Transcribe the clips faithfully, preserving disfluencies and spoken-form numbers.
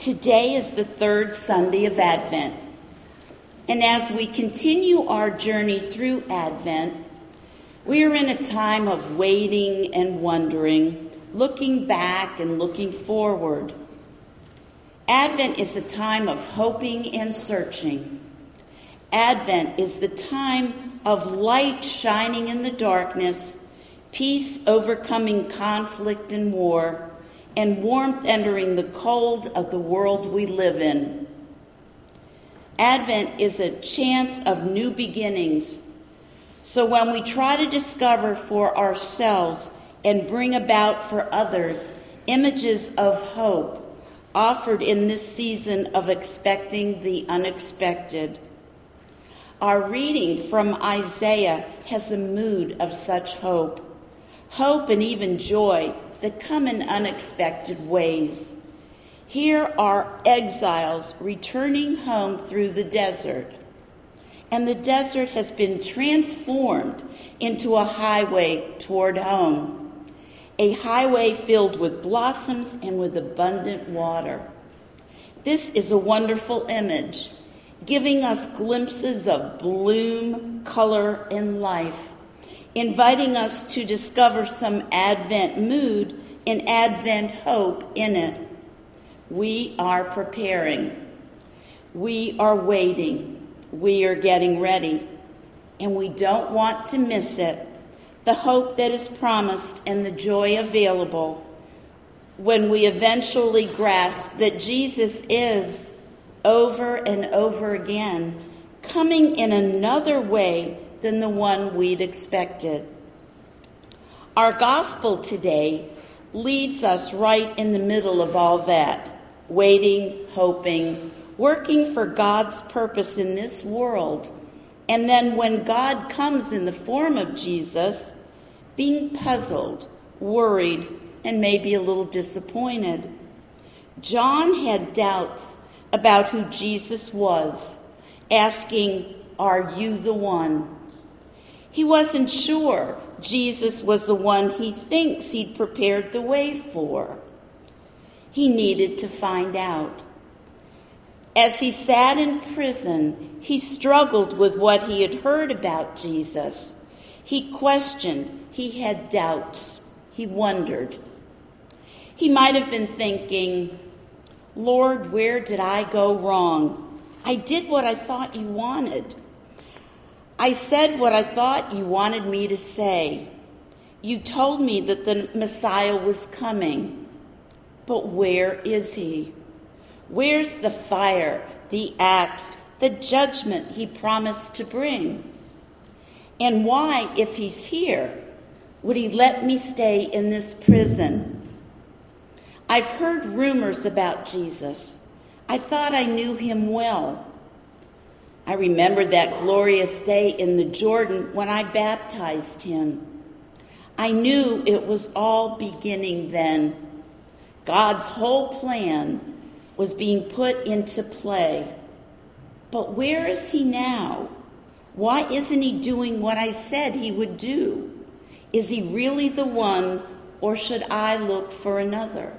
Today is the third Sunday of Advent, and as we continue our journey through Advent, we are in a time of waiting and wondering, looking back and looking forward. Advent is a time of hoping and searching. Advent is the time of light shining in the darkness, peace overcoming conflict and war, and warmth entering the cold of the world we live in. Advent is a chance of new beginnings. So when we try to discover for ourselves and bring about for others images of hope offered in this season of expecting the unexpected, our reading from Isaiah has a mood of such hope, hope and even joy that come in unexpected ways. Here are exiles returning home through the desert, and the desert has been transformed into a highway toward home, a highway filled with blossoms and with abundant water. This is a wonderful image, giving us glimpses of bloom, color, and life, inviting us to discover some Advent mood and Advent hope in it. We are preparing. We are waiting. We are getting ready. And we don't want to miss it, the hope that is promised and the joy available when we eventually grasp that Jesus is, over and over again, coming in another way than the one we'd expected. Our gospel today leads us right in the middle of all that, waiting, hoping, working for God's purpose in this world, and then when God comes in the form of Jesus, being puzzled, worried, and maybe a little disappointed. John had doubts about who Jesus was, asking, "Are you the one?" He wasn't sure Jesus was the one he thinks he'd prepared the way for. He needed to find out. As he sat in prison, he struggled with what he had heard about Jesus. He questioned. He had doubts. He wondered. He might have been thinking, "Lord, where did I go wrong? I did what I thought you wanted. I said what I thought you wanted me to say. You told me that the Messiah was coming. But where is he? Where's the fire, the axe, the judgment he promised to bring? And why, if he's here, would he let me stay in this prison? I've heard rumors about Jesus. I thought I knew him well. I remember that glorious day in the Jordan when I baptized him. I knew it was all beginning then. God's whole plan was being put into play. But where is he now? Why isn't he doing what I said he would do? Is he really the one, or should I look for another?"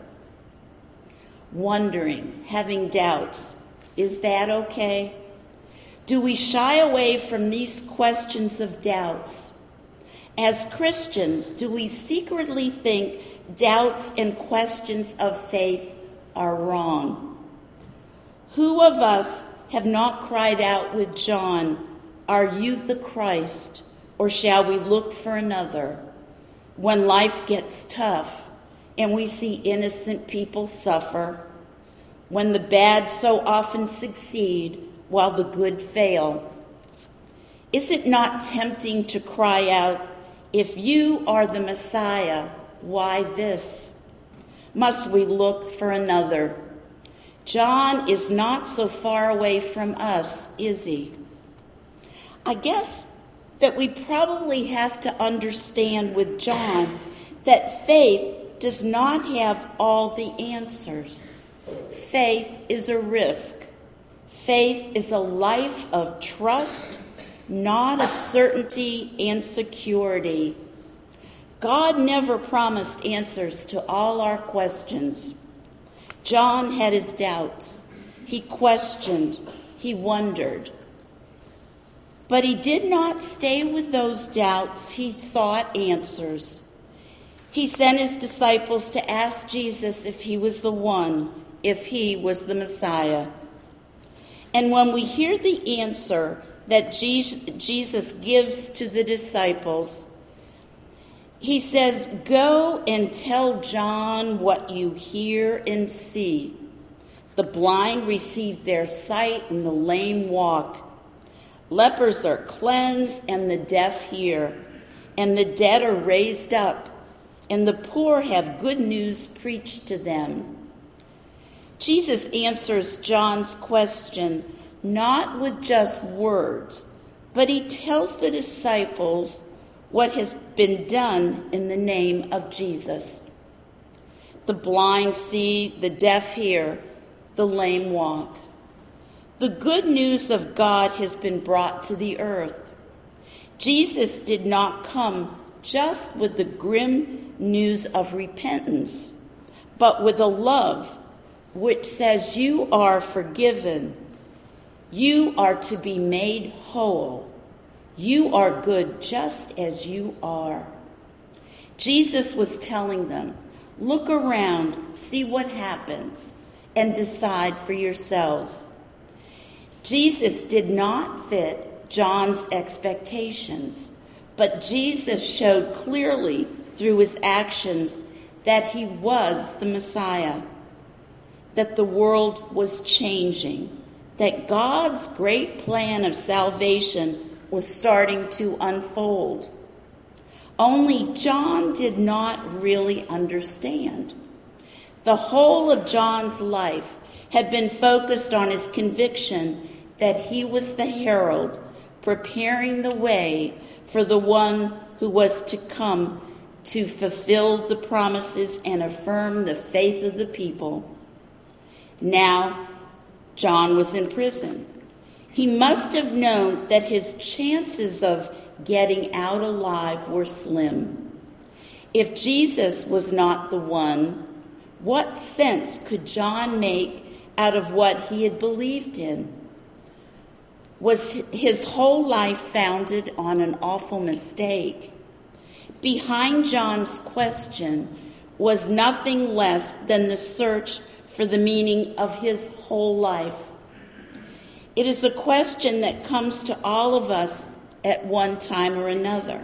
Wondering, having doubts, is that okay? Do we shy away from these questions of doubts? As Christians, do we secretly think doubts and questions of faith are wrong? Who of us have not cried out with John, "Are you the Christ, or shall we look for another?" When life gets tough and we see innocent people suffer, when the bad so often succeed while the good fail. Is it not tempting to cry out, "If you are the Messiah, why this?" Must we look for another? John is not so far away from us, is he? I guess that we probably have to understand with John that faith does not have all the answers. Faith is a risk. Faith is a life of trust, not of certainty and security. God never promised answers to all our questions. John had his doubts. He questioned. He wondered. But he did not stay with those doubts. He sought answers. He sent his disciples to ask Jesus if he was the one, if he was the Messiah. And when we hear the answer that Jesus gives to the disciples, he says, "Go and tell John what you hear and see. The blind receive their sight and the lame walk. Lepers are cleansed and the deaf hear, and the dead are raised up, and the poor have good news preached to them." Jesus answers John's question not with just words, but he tells the disciples what has been done in the name of Jesus. The blind see, the deaf hear, the lame walk. The good news of God has been brought to the earth. Jesus did not come just with the grim news of repentance, but with a love which says you are forgiven. You are to be made whole. You are good just as you are. Jesus was telling them, look around, see what happens, and decide for yourselves. Jesus did not fit John's expectations, but Jesus showed clearly through his actions that he was the Messiah, that the world was changing, that God's great plan of salvation was starting to unfold. Only John did not really understand. The whole of John's life had been focused on his conviction that he was the herald, preparing the way for the one who was to come to fulfill the promises and affirm the faith of the people. Now, John was in prison. He must have known that his chances of getting out alive were slim. If Jesus was not the one, what sense could John make out of what he had believed in? Was his whole life founded on an awful mistake? Behind John's question was nothing less than the search for the meaning of his whole life. It is a question that comes to all of us at one time or another.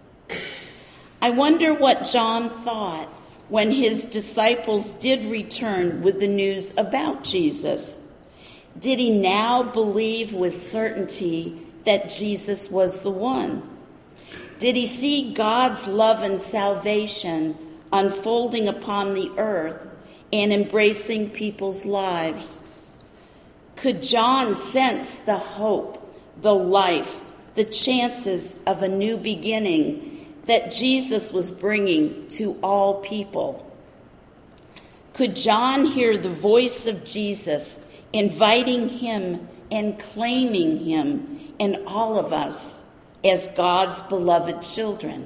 I wonder what John thought when his disciples did return with the news about Jesus. Did he now believe with certainty that Jesus was the one? Did he see God's love and salvation unfolding upon the earth and embracing people's lives? Could John sense the hope, the life, the chances of a new beginning that Jesus was bringing to all people? Could John hear the voice of Jesus inviting him and claiming him and all of us as God's beloved children?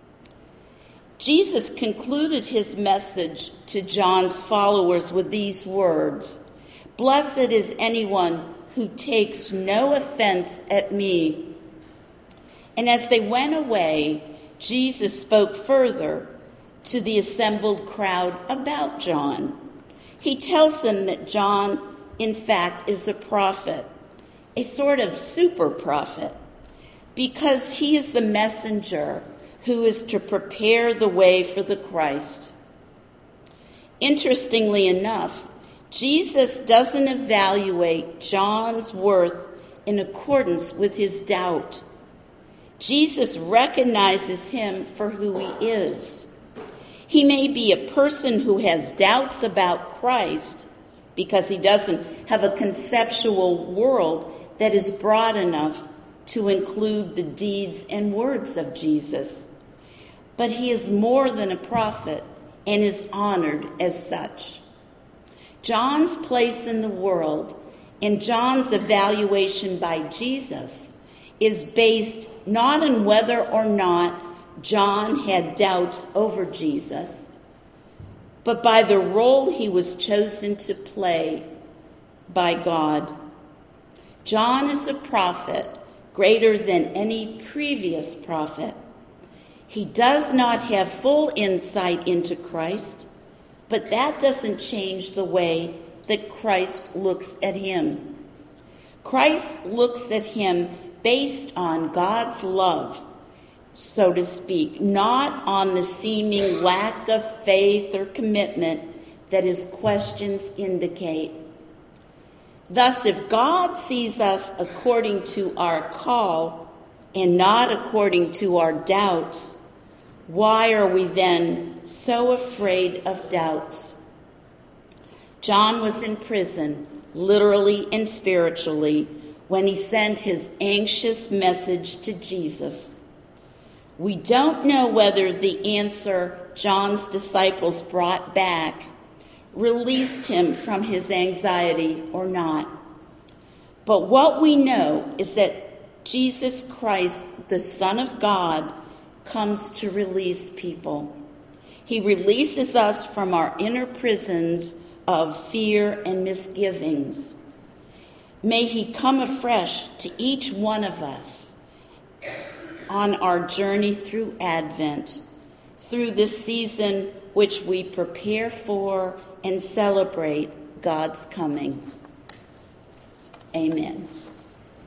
Jesus concluded his message to John's followers with these words, "Blessed is anyone who takes no offense at me." And as they went away, Jesus spoke further to the assembled crowd about John. He tells them that John, in fact, is a prophet, a sort of super prophet, because he is the messenger who is to prepare the way for the Christ. Interestingly enough, Jesus doesn't evaluate John's worth in accordance with his doubt. Jesus recognizes him for who he is. He may be a person who has doubts about Christ because he doesn't have a conceptual world that is broad enough to include the deeds and words of Jesus. But he is more than a prophet and is honored as such. John's place in the world and John's evaluation by Jesus is based not on whether or not John had doubts over Jesus, but by the role he was chosen to play by God. John is a prophet greater than any previous prophet. He does not have full insight into Christ, but that doesn't change the way that Christ looks at him. Christ looks at him based on God's love, so to speak, not on the seeming lack of faith or commitment that his questions indicate. Thus, if God sees us according to our call and not according to our doubts, why are we then so afraid of doubts? John was in prison, literally and spiritually, when he sent his anxious message to Jesus. We don't know whether the answer John's disciples brought back released him from his anxiety or not. But what we know is that Jesus Christ, the Son of God, comes to release people. He releases us from our inner prisons of fear and misgivings. May he come afresh to each one of us on our journey through Advent, through this season which we prepare for and celebrate God's coming. Amen.